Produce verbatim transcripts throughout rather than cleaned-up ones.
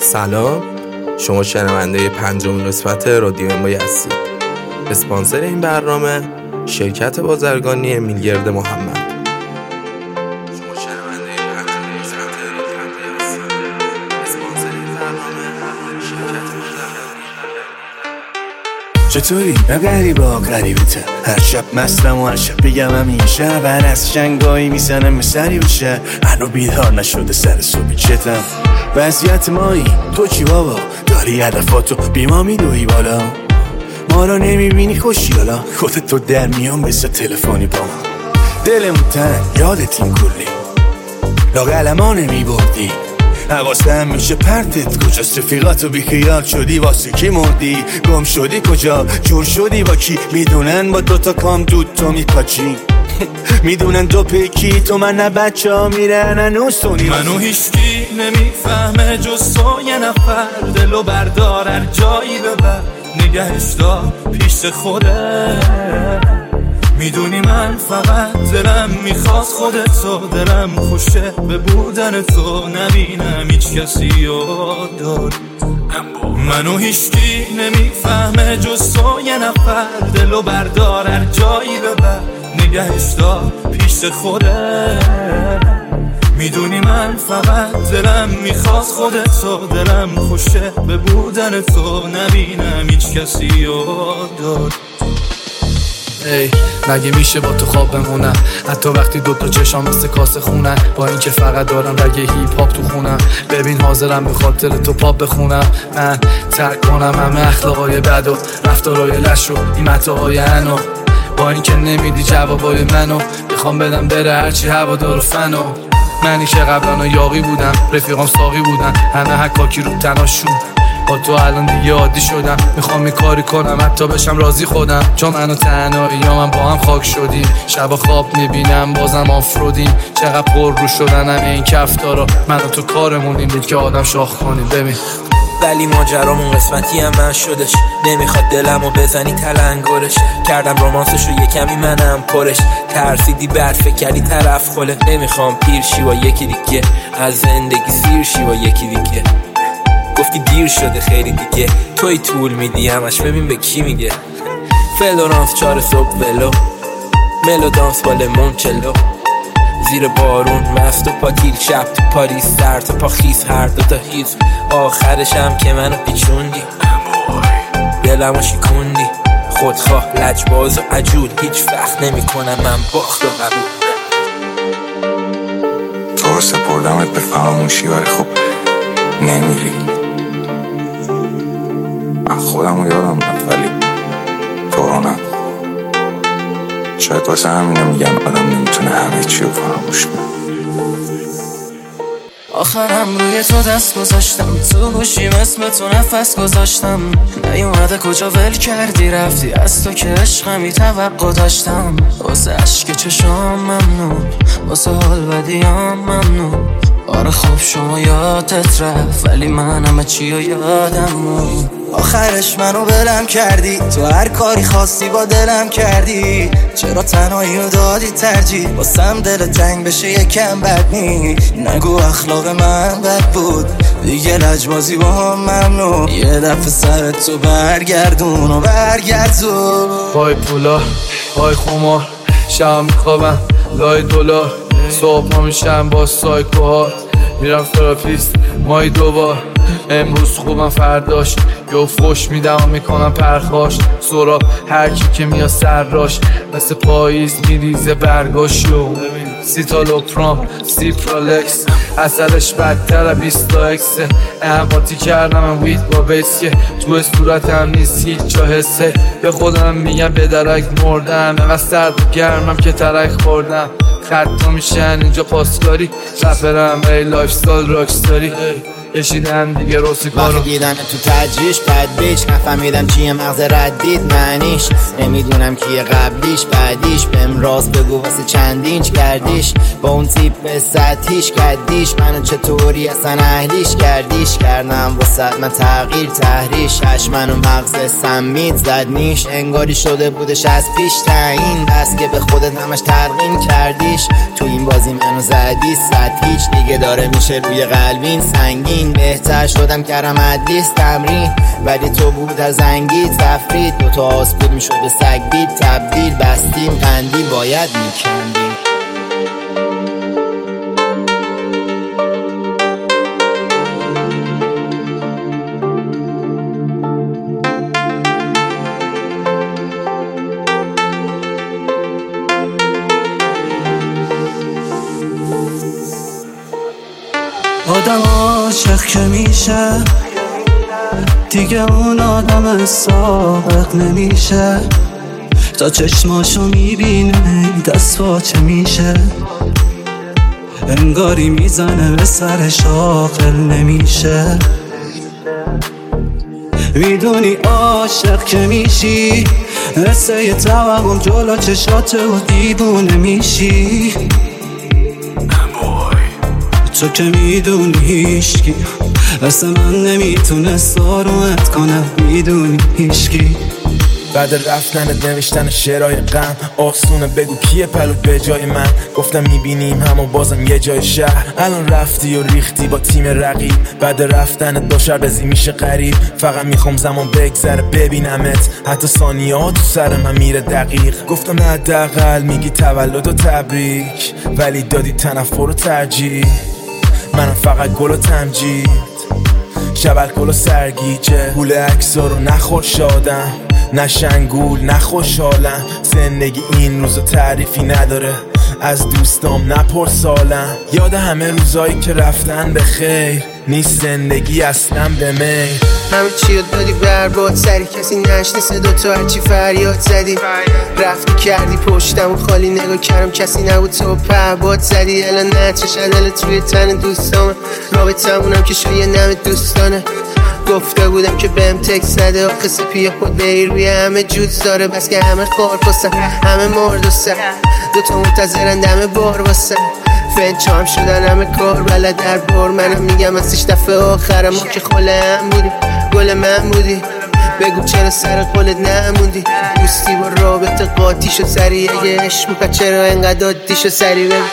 سلام، شما شنونده پنجمین قسمت رادیو اموی هستید. اسپانسر این برنامه شرکت بازرگانی میلگرد محمد. شما شنونده پنجمین قسمت رادیو اموی هستید. اسپانسر این برنامه شرکت بازرگانی. چطوری؟ من غریبا غریبته. هر شب مستم و هر شب بگم همین شب هر از شنگایی میزنم سری بشه. هنو بیدار نشده سر صبحی چتم وضعیت مایی. تو چی بابا؟ داری هدفاتو بی ما میدوی بالا، ما رو نمیبینی خوشیالا. خودت تو در میان بسه تلفنی با ما، دلمون تنگ یادت این کلی لاغل ما نمیبردی. حواسم میشه پرتت کجاست؟ رفیقاتو بی خیال شدی واسه کی مردی؟ گم شدی کجا؟ جور شدی با کی؟ میدونن با دوتا کام دود تو میپاچی میدونن دو پیکی تو من نه بچه ها میرن هنوز تو نیست. منو هیچکی نمیفهمه جز تو یه نفر. دلو بردار هر جایی ببر، نگهش دار پیش خوده. میدونی من فقط دلم میخواد خودتو، دلم خوشه به بودن تو، نبینم هیچ کسی یاد دار. منو هیچکی نمیفهمه جز تو یه نفر. دلو بردار هر جایی ببر، نگهش دار پیش خوده. میدونی من فقط دلم میخواد خودتو، دلم خوشه به بودن تو، نبینم هیچ کسی یاد دار. ای مگه میشه با تو خواب بمونم، حتی وقتی دوتا چشام مثل کاسه خونم، با اینکه فقط دارم رگ هیپ هاپ تو خونم. ببین حاضرم به خاطر تو پاپ بخونم، من ترک کنم همه اخلاقای بد و رفتارای لش و این متاهای انو. با اینکه نمیدی جوابای منو، میخوام بدم بره هرچی هوا دار و فنو. منی که قبلا یاقی بودم، رفیقام ساقی بودن، همه حکاکی رو تناشون. با تو الان دیگه عادی شدم، میخوام یه کاری کنم حتی بشم راضی خودم. چون من و تنهایی یا من با هم خاک شدیم، شب خواب میبینم بازم آفرودیم. چقدر پر رو شدن همه این کفتارا، من و تو کارمونیم دید که آدم شاخ کنیم. ببین ولی ماجرامون قسمتی هم من شدش، نمیخواد دلمو بزنی تلنگرش. کردم رومانسشو یه کمی منم پرش، ترسیدی بعد فکر کردی طرف خله. نمیخوام پیر شی و یکی دیگه، از زندگی سیر شی و یکی دیگه. گفتی دیر شده خیلی دیگه، توی طول میدی همش، ببین به کی میگه. فلورانس چار صبح ولو، ملو دانس با لمون چلو، زیر بارون مست و پاتیل، شب تو پاریس سر تا پا خیز، هر دوتا هیز. آخرشم که منو پیچوندی، دلمو شکوندی. خودخواه لجباز و عجول، هیچ وقت نمی کنم من باخت و قبول. تو سپردمت به فراموشی ولی خب نمیری. من خودم رو یادم رفت ولی تو رو نه. شاید واسه همینه میگن آدم نمیتونه همه چی رو فراموش کنه. آخرم روی تو دست گذاشتم، تو گوشیم اسم تو نفس گذاشتم. نیومده کجا ول کردی رفتی، از تو که عشقمی توقع داشتم. واسه عشق چشام ممنون، واسه حال بدیام ممنون. آره خب شما یادت رفت ولی من همه چی رو یادم مون. آخرش منو بلم کردی، تو هر کاری خواستی با دلم کردی. چرا تنهایی رو دادی ترجیح، واسم دل تنگ بشه یکم بد نی. نگو اخلاق من بد بود دیگه، لجبازی با هم ممنون. یه دفعه سرت تو برگردون و برگردون. پای پولا پای خمار، شب میخوابم لای دلار. صبح میشم با سایکوها، میرم تراپیست مای دوبار. امروز خوبم فرداش یو فوش میدم و میکنم پرخاش. سورا هر کی که میاد سراش، مثل پاییز میریزه برگاشو. سیتالوپرام سیپرالکس، اصلش بدتر بیستا اکسه. احماتی کردم وید با بیس که تو صورتم نیست هیچ جا حسه. به خودم میگم به درک مردم، اینقدر سرد و گرمم که ترک خوردم. خطا میشن اینجا پاسکاری، رپرم ای لایف ستایل راکستاری. کشیدن دیگه روسی کارو، وقتی دیدن تو تجریش بد بیچ، نفهمیدم چیه مغز ردید معنیش. نمیدونم کیه قبلیش بعدیش، بهم راز بگو واسه چند اینچ کردیش. با اون تیپ سطحیش کردیش، منو چطوری اصلا اهلیش کردیش. کردم واسه من تغییر تحریش، هش منو مغز سمید زد نیش. انگاری شده بودش از پیش تعیین، بس که به خودت همش ترقیم کردیش. تو این بازی منو زدی سطحیش، دیگه داره میشه روی قلبین سنگین. زمین بهتر شدم کردم ادلیس تمرین، ولی تو بود از انگیز تفرید، دوتا آس بود میشد به سگ دید تبدیل، بستیم قندیل باید میکندیم. آدم عاشق که میشه دیگه اون آدم سابق نمیشه، تا چشماشو میبینه دست پاچه میشه، انگاری میزنه به سرش عاقل نمیشه. میدونی عاشق که میشی مثل یه توهم جلو چشات و دیوونه میشی، تو که میدونی هیشکی مثل من نمیتونست آرومت کنه، میدونی هیشکی. بعد رفتنت نوشتن شعرهای غم آسونه، بگو کیه پلو به جای من، گفتم میبینیم همو بازم یه جای شهر، الان رفتی و ریختی با تیم رقیب، بعد رفتنت با شربزی میشه غریب، فقط میخوام زمان بگذره ببینمت، حتی ثانیه ها تو سر من میره دقیق، گفتم حداقل میگی تولد و تبریک، ولی دادی تنفر و ترجیح، منم فقط گل و تمجید، شبل گل و سرگیجه، گول اکسا رو نخور شادم، نه شنگول نه خوشحالم، زندگی این روزو تعریفی نداره، از دوستام نپرسالم، یاد همه روزایی که رفتن به خیر، نیست زندگی اصلا به میل. همه چی رو دادی برباد، سری کسی نشنسه، دوتا هرچی فریاد زدی، رفتی کردی پشتم و خالی نگاه کردم کسی نبود، تو پهباد زدی، الان نچه شدلت توی تن دوستامه، رابطمونم که شایه نم دوستانه، گفته بودم که بهم تکس نده، آخه سپیه خود بیر روی همه جوز داره، بس که همه خار پستن همه مرد و سر، دوتا منتظرن دم بار واسن، فنچام شدن همه کار بلد در بار، منم میگم ازش دفعه آخره، ما که خله هم بودیم گل من بودی، بگو چرا سر قولت نموندی، دوستی با رابطه قاطی شد سریع، اگه عشق بود چرا انقدر عادی شد سریع، بگو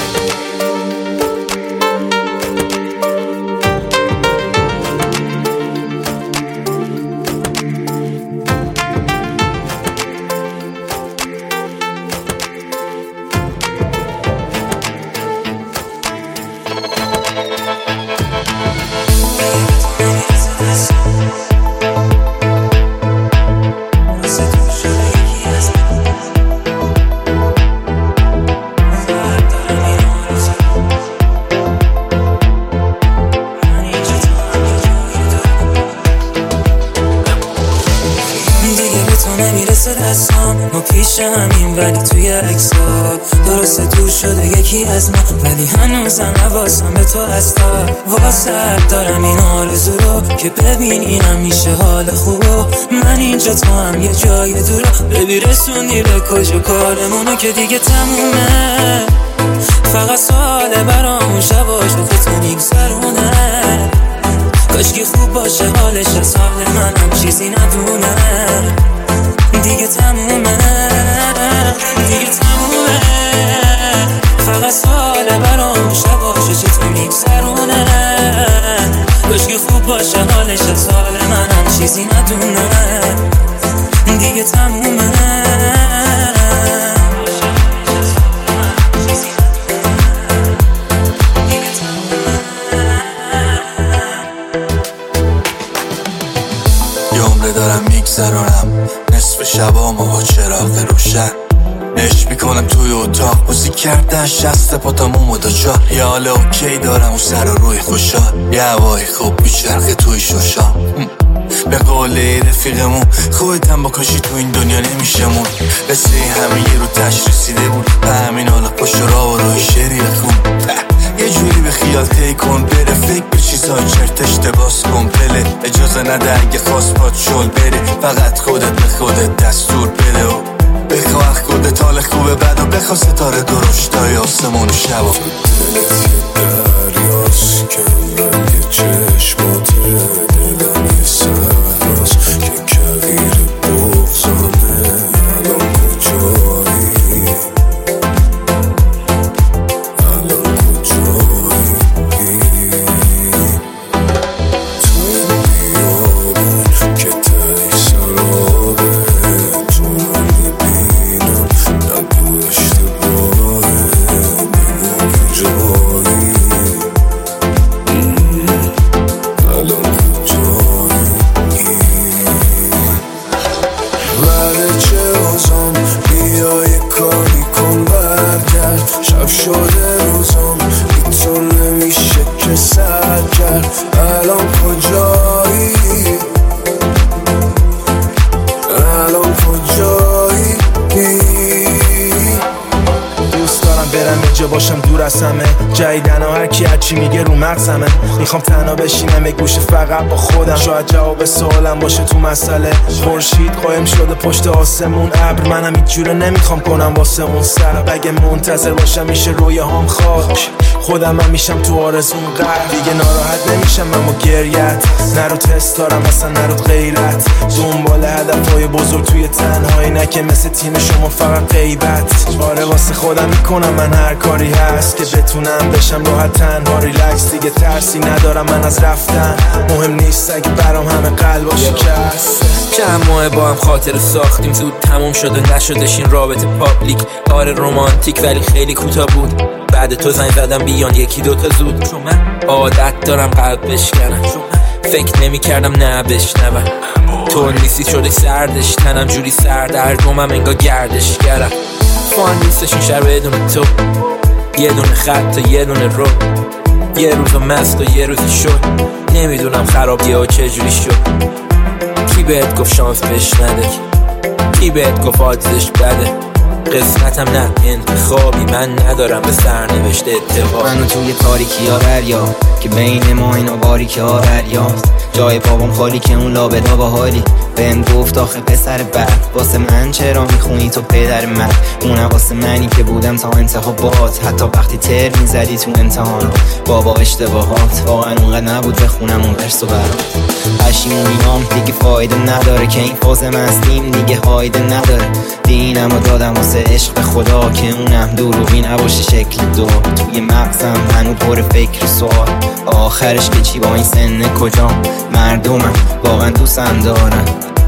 نمیرسه دستام، ما پیش همین ولی توی اکسا، درسته دور شده یکی از ما، ولی هنوزم حواسم به تو هستا، واسه دارم این آرزو رو که ببین اینم میشه حال خوبو، من اینجا تو هم یه جای دورا، ببی رسونی به کجا کارمونو که دیگه تمومه، فقط ساله برامون شباش رو تو میگذرونه، کاشکی خوب باشه حالش از حال منم چیزی ندونه، دیگه تمومه دیگه تمومه، فقط ساله برام شباشه چه تو میگذرونه، کاشکی خوب باشه حالش از حال منم چیزی ندونه، دیگه تمومه. دارم میگذرانم نصف شبامو با چراغ روشن، عشق میکنم توی اتاق موزیک کردن شست پاتمومو دا چار، یه حال اوکی دارم و سر و روی خوشحال، یه هوای خوب میچرخه توی شوشام، به قول رفیقمون خودتم با کاشی تو این دنیا نمیشمون، قصه همه یه رو تش رسیده بود، به همین حالا پشت را و روی شعری بخون، یه جوری به خیال تی کن بره، فکر به چیزای چرت اشتباس کن پله، اجازه نده اگه خواست پات شل بره، فقط خودت به خودت دستور بده و بخوا اخ خودت حال خوبه بعد و بخوا ستاره درشتای آسمون و شبا، دلت یه دریاست کم رنگ چشماته، دلم یه سهراست که کغیر بغزانه، الان کجایی الان کجایی الان کجایی الان کجایی دوست دارم برم یه جا باشم دور از همه جدیدن و هرکی هرچی میگه رو مغزمه میخوام تنها بشینم یه گوشه فقط با خودم شاید جواب سوالم باشه تو مسئله خورشید قایم شده پشت آسمون ابر منم هیچ جوره نمیخوام کنم واسه اون سر بگه منتظر باشم میشه رویه هام خاک خودم هم میشم تو آرزون قرد دیگه ناراحت نمیشم من با گریت نرو تست دارم اصلا نرو غیرت دنبال هدفهای بزرگ توی تنهایی نه که مثل تیم شما فقط غیبت آره واسه خودم میکنم من هر کاری هست که بتونم بشم راحت تنها ریلکس دیگه ترسی ندارم من از رفتن مهم نیست اگه برام همه قلبا شکست چند ماه با هم خاطر ساختیم زود تموم شده نشدش این رابطه پابلیک آره رومانتیک ولی خیلی کوتاه بود بعد تو زنگ زدم بیان یکی دوتا زود چون من عادت دارم قلب بشکنم فکر نمی کردم نه بشنوم تو نیستی شده سردش تنم جوری سردردومم انگار گردش کردم فان نیستش این شهر بدون تو یه دونه خط تا یه دونه رو یه روز مست و یه روزی شد نمیدونم خرابیه و چه جوری شد کی بهت گفت شانس بهش نده کی بهت گفت آدزش بده قسمتم نه انتخابی من ندارم به سرنوشت اتفاق منو توی تاریکی ها دریا که بین ما اینا باریکی ها دریاست جای بابام خالی که اون لابدا با حالی بهم گفت آخه پسر بد واسه من چرا میخونی تو پدر من اونم واسه منی که بودم تا انتخابات حتی وقتی تر میزدی تو امتحانات بابا اشتباهات واقعا اونقدر نبود بخونم اون درس و برات پشیمونیام دیگه فایده نداره که این فاز مستیم دیگه فایده نداره دینم و دادم واسه عشق به خدا که اونم دروغی نباشه شکل دو توی مغزم هنو پر فکر و سوال آخرش که چی با این سن کجا مردمم واقعا دوستم دارن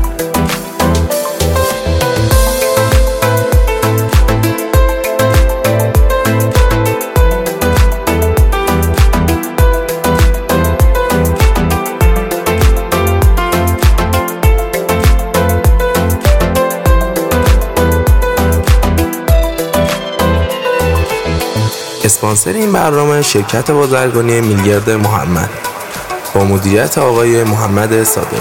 اسپانسر این برنامه شرکت بازرگانی میلگرد محمد با مدیریت آقای محمد صادقی.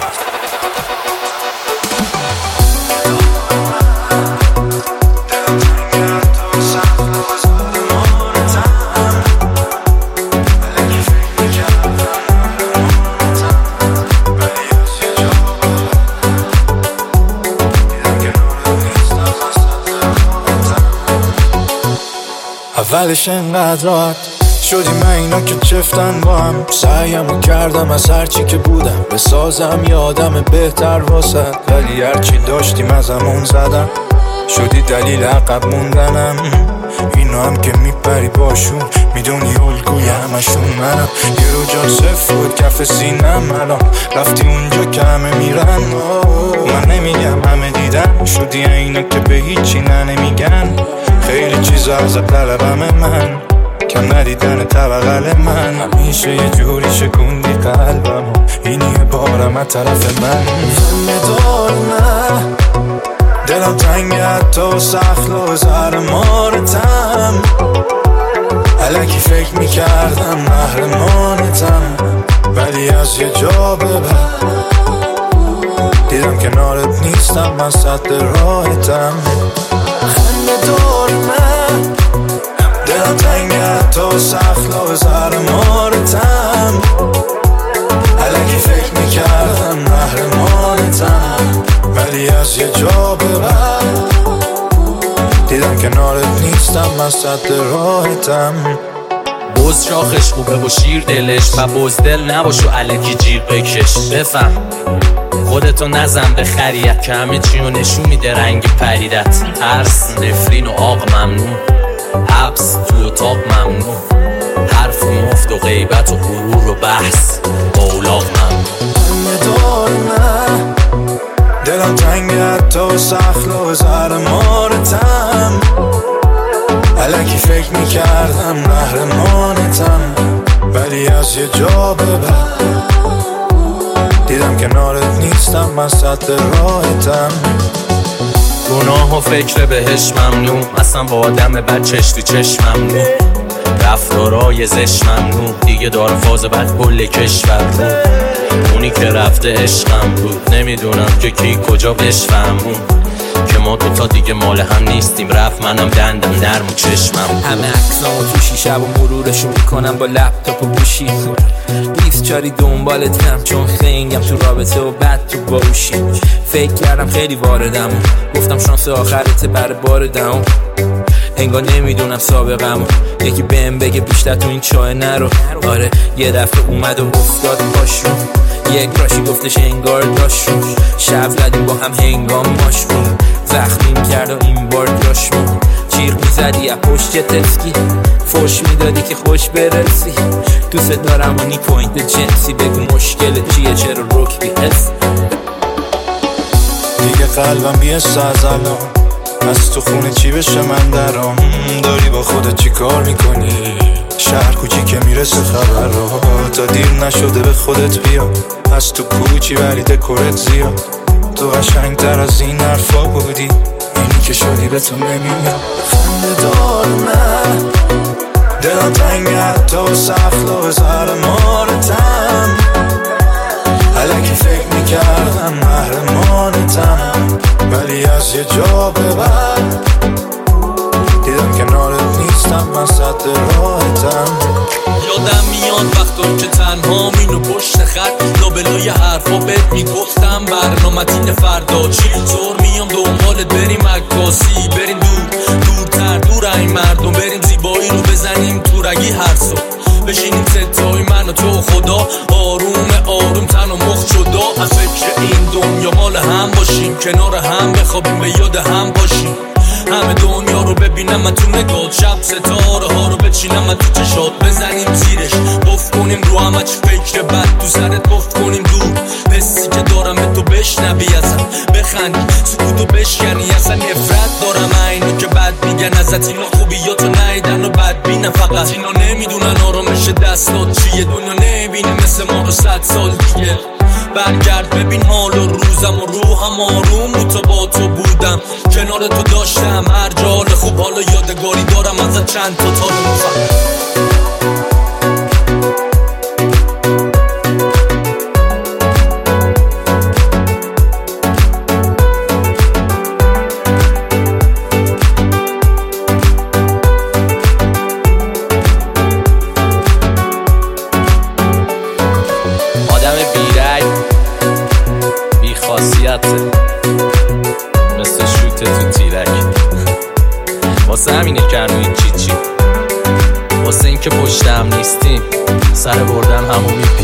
اولش انقدر راحت شدیم اینا که چفتن با هم سعیمو کردم از هرچی که بودم بسازم یادم بهتر واسه ولی هرچی داشتیم از همون زدم شدی دلیل عقب موندنم اینو هم که میپری باشون میدونی الگوی همشون منم یه رو جان صفر بود کف سینم الان رفتی اونجا که همه میرن من نمیگم همه دیدن شدی اینا که به هیچی نه نمیگن خیلی چیزا از طلبم من کم ندیدن طبقل من همیشه یه جوری شکوندی قلبم اینی بارم از طرف من ندار نه دلم تنگ حتی سخت لازر مارتم الکی فکر میکردم محرمانتم ولی از یه جا به بعد دیدم کنارت نیستم من صد راهتم خنده دار من دلم تنگ حتی سخت لازر مارتم الکی فکر میکردم محرمانتم ولی از یه جا به بعد دیدم کنارت نیستم من صد راهتم بز شاخش خوبه و شیر دلش و بزدل نباش و الکی جیغ بکش بفهم خودتو نزن به خریت که همه چیو نشون میده رنگ پریدت ترس نفرین و آق ممنون حبس تو اتاق ممنون حرف و مفت و غیبت و غرور و بحث با اولاغ ممنون ندار نه دلم تنگ حتی سخت لازر مارتم الکی فکر میکردم محرمانتم ولی از یه جا به بعد دیدم کنارت نیستم من صد راهتم گناه و فکر بهش ممنون اصلا با آدم بد چشتی چشم ممنون رفتارای زشت ممنوع دیگه داره فاز بعد کل کشور رو. اونی که رفته عشقم بود نمیدونم که کی کجا بشفهمون که ما دوتا دیگه مال هم نیستیم. رفت منم دندم نرم و چشمم همه عکسامو تو شیشه و مرورشو میکنم با لپتاپ و گوشی. بیست چاری دنبالتم چون خنگم تو رابطه و بعد تو باوشی. فکر کردم خیلی واردم گفتم شانس آخرته بر بار دهم. انگار نمیدونم سابقم یکی بهم بگه بیشتر تو این چاه نرو. آره یه دفعه اومد و افتاد پاش رو. یک راشی گفتش انگار داشت رو. شب زدیم با هم هنگام ماشمون. زخمیم کرد و این بار جاشمون. چیغ میزدی از پشت تسکی فوش میدادی که خوش برسی. دوست دارم و نی پوینت جنسی بگو مشکل چیه چرا روک بی حس. دیگه قلبم بیست از الان از تو خونه چی بشه من درام. داری با خودت چی کار میکنی شهر کوچی که میرسه خبر رو. تا دیر نشده به خودت بیا از تو کوچی ولی دکورت زیاد. تو قشنگ تر از این حرفا بودی اینی که شدی به تو نمیاد. خنده دار من دلم تنگ حتی سخت و زهر مارتم. الکی فکر میکردم محرمانتم ولی از یه جا به بعد دیدم کنارت نیستم من سطح راحتم. یادم میاد وقتا که تنها مینو پشت خط لابلای حرفا بهت میگفتم برنامتین فردا چی طور میام دنبالت بریم عکاسی بریم دور دورتر دور این مردم بریم زیبایی رو بزنیم تو رگی هر صبح بشینیم ستای من و تو خدا آروم آروم تن و مخ جدا از فکر این دنیا مال هم باشیم کنار هم بخوابیم به یاد هم باشیم. همه دنیا رو ببینم من تو نگات شب ستاره ها رو بچینم من تو چشات بزنیم زیرش بف کنیم رو همه چی فکر بد تو سرت بف کنیم دور حسی که دارم به تو بشنوی ازم بخندی سکوتو بشکنی اصلا نفرت دارم اینو که بد میگن ازت اینا خوبیاتو نیدن و بد بینن فقط اینا نمیدونن آرامش دستات چیه دنیا نبینه مثل ما رو صد سال دیگه. برگرد ببین حال و روزم و روحم آروم رو تا با تو بودم کنار تو داشتم هر جال خوب حالا یادگاری دارم ازت چند تا تا رو مثل شوت تو تیرک واسه همینه کنو این چی چی واسه این که پشتم نیستیم سر بردم همو میپی